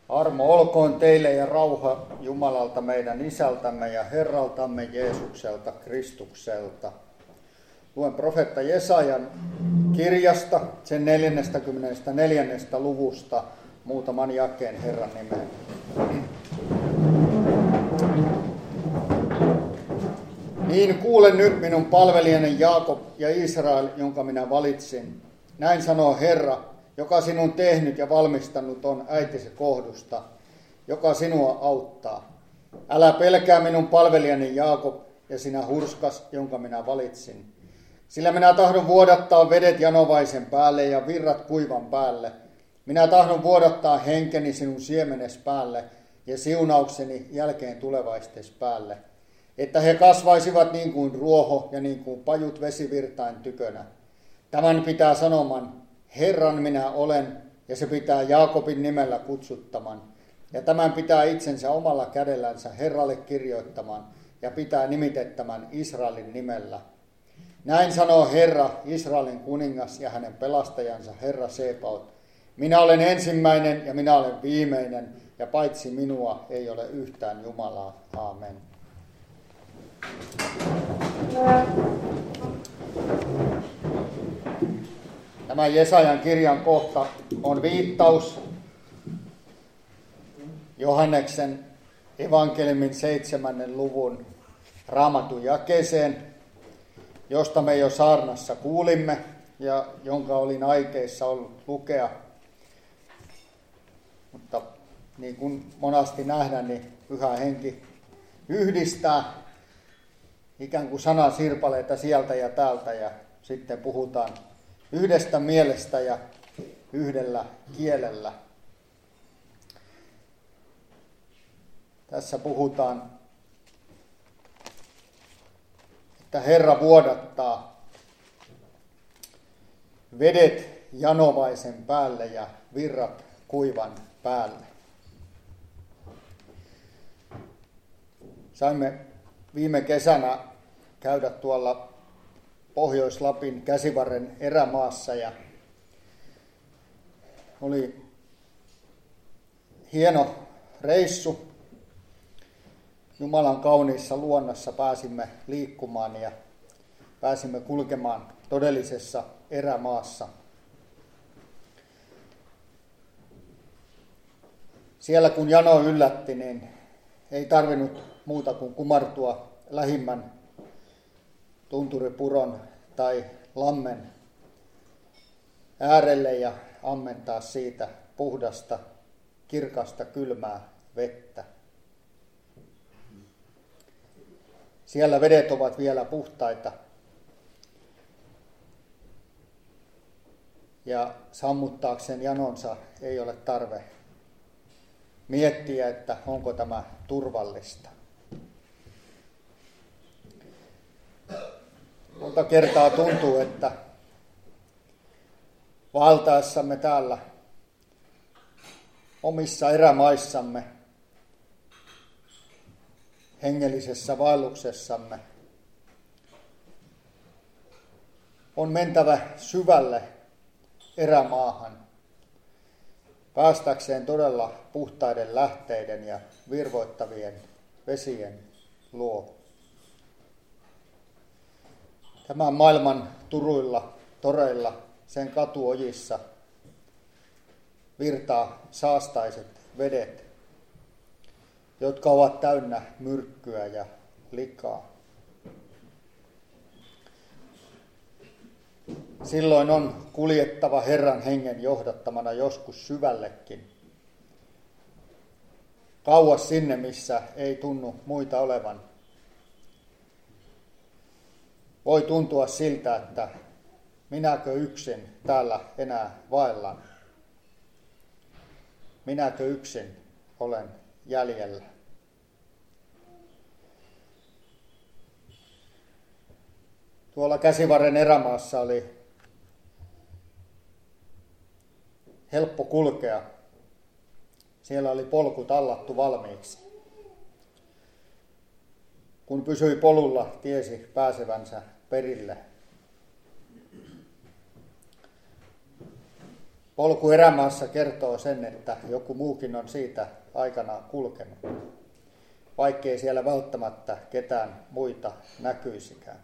Armo olkoon teille ja rauha Jumalalta meidän Isältämme ja Herraltamme Jeesukselta Kristukselta. Luen profeetta Jesajan kirjasta, sen 44. luvusta, muutaman jakeen Herran nimeen. Niin kuule nyt minun palvelijani Jaakob ja Israel, jonka minä valitsin. Näin sanoo Herra, joka sinun tehnyt ja valmistanut on äitisi kohdusta, joka sinua auttaa. Älä pelkää minun palvelijani Jaakob ja sinä hurskas, jonka minä valitsin. Sillä minä tahdon vuodattaa vedet janovaisen päälle ja virrat kuivan päälle. Minä tahdon vuodattaa henkeni sinun siemenes päälle ja siunaukseni jälkeen tulevaistes päälle. Että he kasvaisivat niin kuin ruoho ja niin kuin pajut vesivirtain tykönä. Tämän pitää sanoman, Herran minä olen, ja se pitää Jaakobin nimellä kutsuttaman. Ja tämän pitää itsensä omalla kädellänsä Herralle kirjoittaman, ja pitää nimitettämän Israelin nimellä. Näin sanoo Herra, Israelin kuningas ja hänen pelastajansa, Herra Sebaot. Minä olen ensimmäinen ja minä olen viimeinen, ja paitsi minua ei ole yhtään Jumalaa. Aamen. Tämä Jesajan kirjan kohta on viittaus Johanneksen evankeliumin 7. luvun Raamatun jakeeseen, josta me jo saarnassa kuulimme ja jonka olin aikeissa ollut lukea. Mutta niin kuin monasti nähdään, niin Pyhä Henki yhdistää ikään kuin sanasirpaleita sieltä ja täältä ja sitten puhutaan yhdestä mielestä ja yhdellä kielellä. Tässä puhutaan, että Herra vuodattaa vedet janovaisen päälle ja virrat kuivan päälle. Saimme viime kesänä käydä tuolla Pohjois-Lapin Käsivarren erämaassa ja oli hieno reissu. Jumalan kauniissa luonnossa pääsimme liikkumaan ja pääsimme kulkemaan todellisessa erämaassa. Siellä kun jano yllätti, niin ei tarvinnut muuta kuin kumartua lähimmän tunturipuron tai lammen äärelle ja ammentaa siitä puhdasta, kirkasta, kylmää vettä. Siellä vedet ovat vielä puhtaita ja sammuttaakseen janonsa ei ole tarve miettiä, että onko tämä turvallista. Monta kertaa tuntuu, että vaeltaessamme täällä omissa erämaissamme, hengellisessä vaelluksessamme, on mentävä syvälle erämaahan, päästäkseen todella puhtaiden lähteiden ja virvoittavien vesien luo. Tämän maailman turuilla, toreilla, sen katuojissa virtaa saastaiset vedet, jotka ovat täynnä myrkkyä ja likaa. Silloin on kuljettava Herran hengen johdattamana joskus syvällekin, kauas sinne, missä ei tunnu muita olevan. Voi tuntua siltä, että minäkö yksin täällä enää vaellan? Minäkö yksin olen jäljellä? Tuolla Käsivarren erämaassa oli helppo kulkea. Siellä oli polku tallattu valmiiksi. Kun pysyi polulla, tiesi pääsevänsä perille. Polku erämaassa kertoo sen, että joku muukin on siitä aikanaan kulkenut, vaikkei siellä välttämättä ketään muita näkyisikään.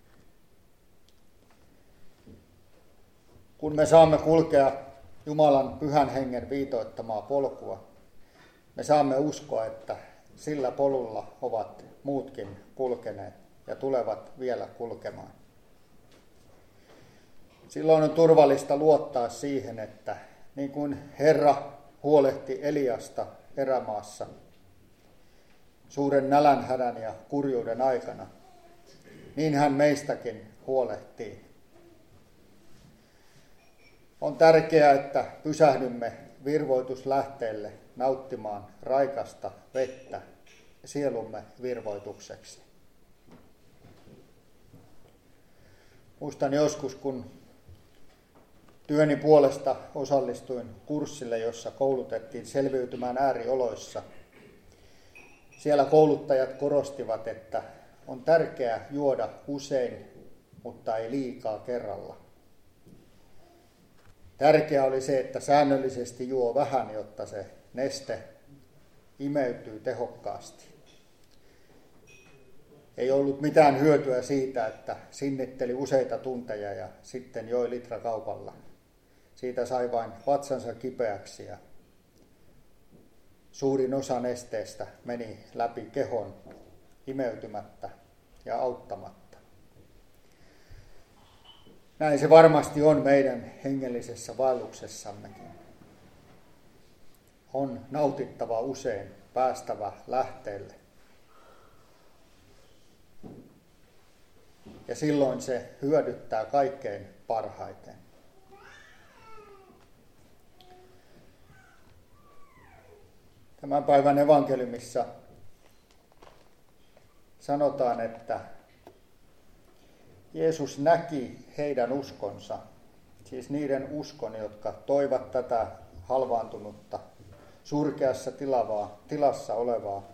Kun me saamme kulkea Jumalan pyhän hengen viitoittamaa polkua, me saamme uskoa, että sillä polulla ovat muutkin kulkeneet ja tulevat vielä kulkemaan. Silloin on turvallista luottaa siihen, että niin kuin Herra huolehti Eliasta erämaassa suuren nälänhädän ja kurjuuden aikana, niin hän meistäkin huolehtii. On tärkeää, että pysähdymme virvoituslähteelle nauttimaan raikasta vettä sielumme virvoitukseksi. Muistan joskus, kun työni puolesta osallistuin kurssille, jossa koulutettiin selviytymään äärioloissa. Siellä kouluttajat korostivat, että on tärkeää juoda usein, mutta ei liikaa kerralla. Tärkeää oli se, että säännöllisesti juo vähän, jotta se neste imeytyy tehokkaasti. Ei ollut mitään hyötyä siitä, että sinnitteli useita tunteja ja sitten joi litrakaupalla. Siitä sai vain vatsansa kipeäksi ja suurin osa nesteestä meni läpi kehon imeytymättä ja auttamatta. Näin se varmasti on meidän hengellisessä vaelluksessammekin. On nautittava usein, päästävä lähteelle. Ja silloin se hyödyttää kaikkein parhaiten. Tämän päivän evankeliumissa sanotaan, että Jeesus näki heidän uskonsa, siis niiden uskon, jotka toivat tätä halvaantunutta, surkeassa tilassa olevaa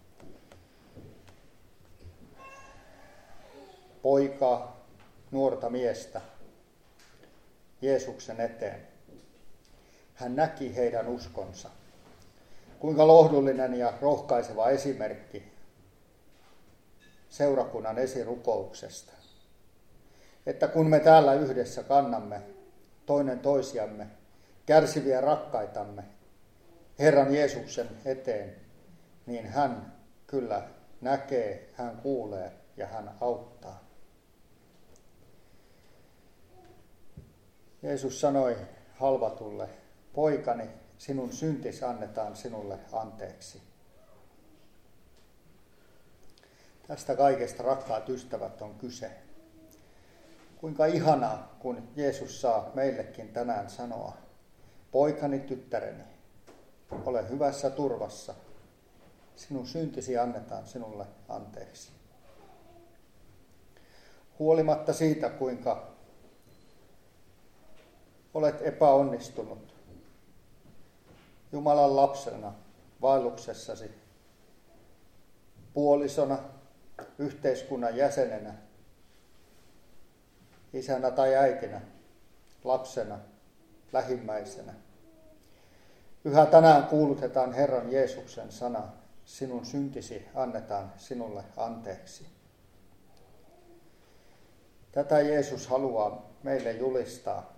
poikaa, nuorta miestä Jeesuksen eteen. Hän näki heidän uskonsa. Kuinka lohdullinen ja rohkaiseva esimerkki seurakunnan esirukouksesta. Että kun me täällä yhdessä kannamme toinen toisiamme, kärsiviä rakkaitamme Herran Jeesuksen eteen, niin hän kyllä näkee, hän kuulee ja hän auttaa. Jeesus sanoi halvatulle, poikani, sinun syntisi annetaan sinulle anteeksi. Tästä kaikesta, rakkaat ystävät, on kyse. Kuinka ihanaa, kun Jeesus saa meillekin tänään sanoa, poikani, tyttäreni, ole hyvässä turvassa, sinun syntisi annetaan sinulle anteeksi. Huolimatta siitä, kuinka olet epäonnistunut Jumalan lapsena vaelluksessasi, puolisona, yhteiskunnan jäsenenä, isänä tai äitinä, lapsena, lähimmäisenä. Yhä tänään kuulutetaan Herran Jeesuksen sana, sinun syntisi annetaan sinulle anteeksi. Tätä Jeesus haluaa meille julistaa,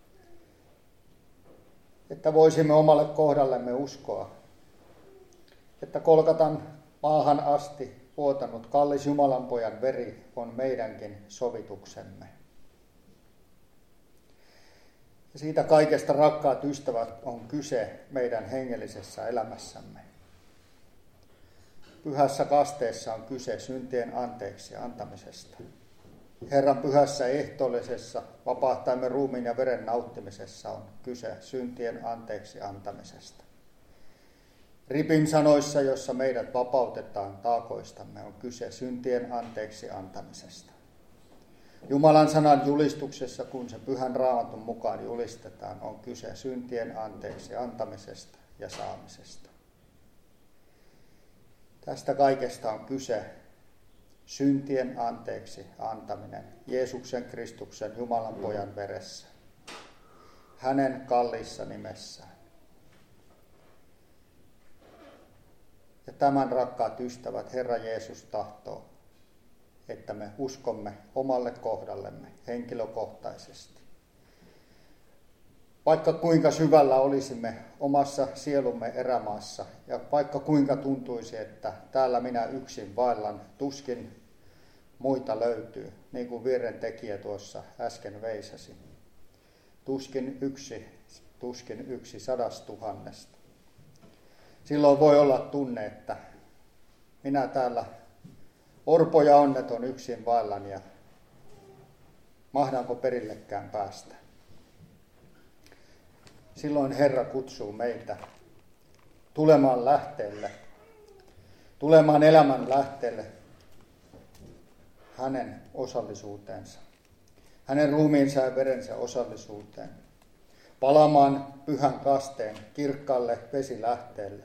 että voisimme omalle kohdallemme uskoa, että Kolkatan maahan asti vuotanut kallis Jumalan pojan veri on meidänkin sovituksemme. Ja siitä kaikesta, rakkaat ystävät, on kyse meidän hengellisessä elämässämme. Pyhässä kasteessa on kyse syntien anteeksi antamisesta. Herran pyhässä ehtoollisessa vapahtajamme ruumiin ja veren nauttimisessa on kyse syntien anteeksi antamisesta. Ripin sanoissa, jossa meidät vapautetaan taakoistamme, on kyse syntien anteeksi antamisesta. Jumalan sanan julistuksessa, kun se pyhän Raamatun mukaan julistetaan, on kyse syntien anteeksi antamisesta ja saamisesta. Tästä kaikesta on kyse syntien anteeksi antaminen Jeesuksen Kristuksen Jumalan pojan veressä. hänen kalliissa nimessään. Ja tämän, rakkaat ystävät, Herra Jeesus tahtoo, että me uskomme omalle kohdallemme henkilökohtaisesti. Vaikka kuinka syvällä olisimme omassa sielumme erämaassa ja vaikka kuinka tuntuisi, että täällä minä yksin vaellan, tuskin muita löytyy, niin kuin virren tekijä tuossa äsken veisasi. Tuskin yksi 100 000. Silloin voi olla tunne, että minä täällä orpo ja onneton yksin vaellan ja mahdanko perillekään päästä. Silloin Herra kutsuu meitä tulemaan elämän lähteelle hänen osallisuuteensa, hänen ruumiinsa ja verensä osallisuuteen, palaamaan pyhän kasteen kirkkaalle vesilähteelle,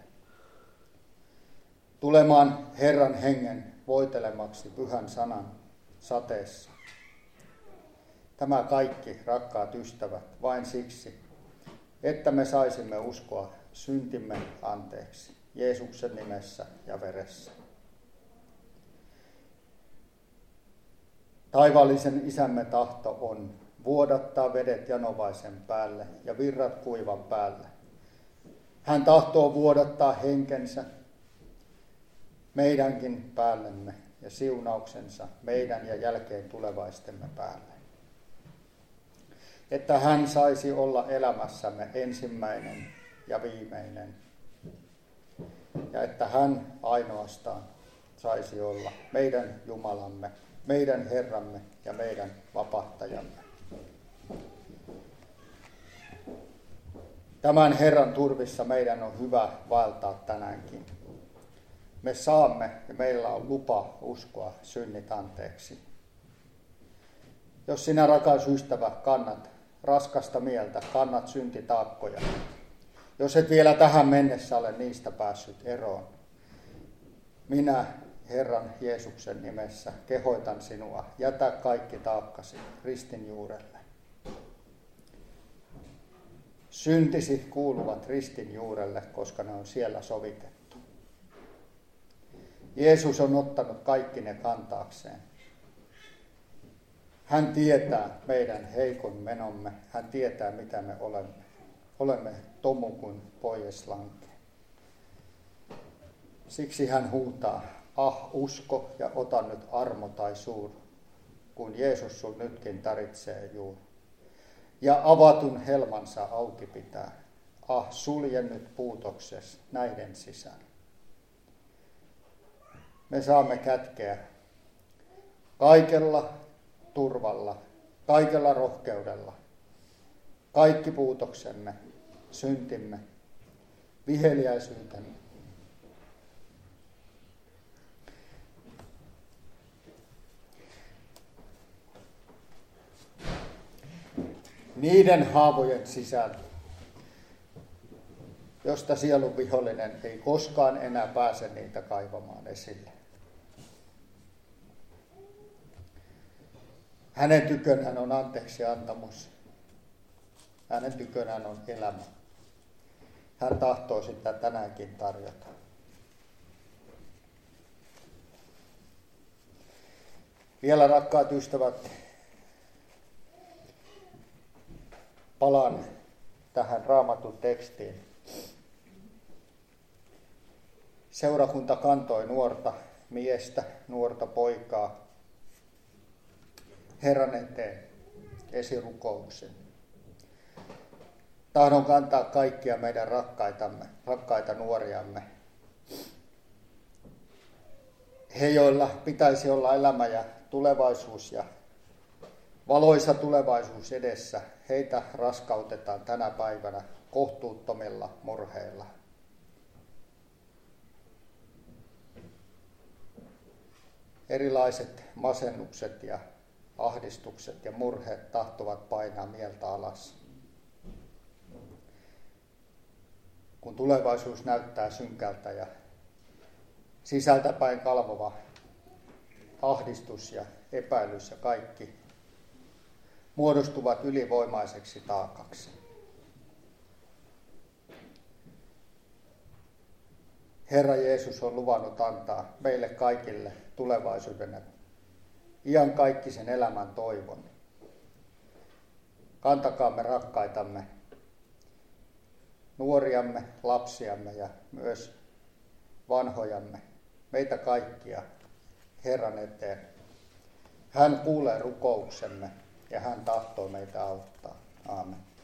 tulemaan Herran hengen voitelemaksi pyhän sanan sateessa. Tämä kaikki, rakkaat ystävät, vain siksi, että me saisimme uskoa syntimme anteeksi Jeesuksen nimessä ja veressä. Taivaallisen Isämme tahto on vuodattaa vedet janovaisen päälle ja virrat kuivan päälle. Hän tahtoo vuodattaa henkensä meidänkin päällemme ja siunauksensa meidän ja jälkeen tulevaistemme päälle. Että hän saisi olla elämässämme ensimmäinen ja viimeinen. Ja että hän ainoastaan saisi olla meidän Jumalamme, meidän Herramme ja meidän vapahtajamme. Tämän Herran turvissa meidän on hyvä vaeltaa tänäänkin. Me saamme ja meillä on lupa uskoa synnit anteeksi. Jos sinä, rakas ystävä, kannat raskasta mieltä, kannat syntitaakkoja, jos et vielä tähän mennessä ole niistä päässyt eroon, minä Herran Jeesuksen nimessä kehoitan sinua, jätä kaikki taakkasi ristin juurelle. Syntisi kuuluvat ristin juurelle, koska ne on siellä sovitettu. Jeesus on ottanut kaikki ne kantaakseen. Hän tietää meidän heikon menomme. Hän tietää, mitä me olemme. Olemme tomu kuin poieslanke. Siksi hän huutaa, usko ja ota nyt armo tai suur, kun Jeesus sun nytkin taritsee juuri. Ja avatun helmansa auki pitää. Sulje nyt puutokses näiden sisään. Me saamme kätkeä kaikella turvalla, kaikella rohkeudella, kaikki puutoksemme, syntimme, viheliäisyytemme. Niiden haavojen sisään, josta sielun vihollinen ei koskaan enää pääse niitä kaivamaan esille. Hänen tykönään on anteeksiantamus. Hänen tykönään on elämä. Hän tahtoo sitä tänäänkin tarjota. Vielä, rakkaat ystävät, palaan tähän Raamatun tekstiin. Seurakunta kantoi nuorta miestä, nuorta poikaa Herran eteen esirukouksen. Tahdon kantaa kaikkia meidän rakkaita nuoriamme. He, joilla pitäisi olla elämä ja tulevaisuus ja valoisa tulevaisuus edessä, heitä raskautetaan tänä päivänä kohtuuttomilla murheilla. Erilaiset masennukset ja ahdistukset ja murheet tahtovat painaa mieltä alas. Kun tulevaisuus näyttää synkältä ja sisältäpäin kalvova ahdistus ja epäilys ja kaikki muodostuvat ylivoimaiseksi taakaksi. Herra Jeesus on luvannut antaa meille kaikille tulevaisuuden iankaikkisen elämän toivon. Kantakaamme rakkaitamme, nuoriamme, lapsiamme ja myös vanhojamme, meitä kaikkia Herran eteen. Hän kuulee rukouksemme ja hän tahtoo meitä auttaa. Aamen.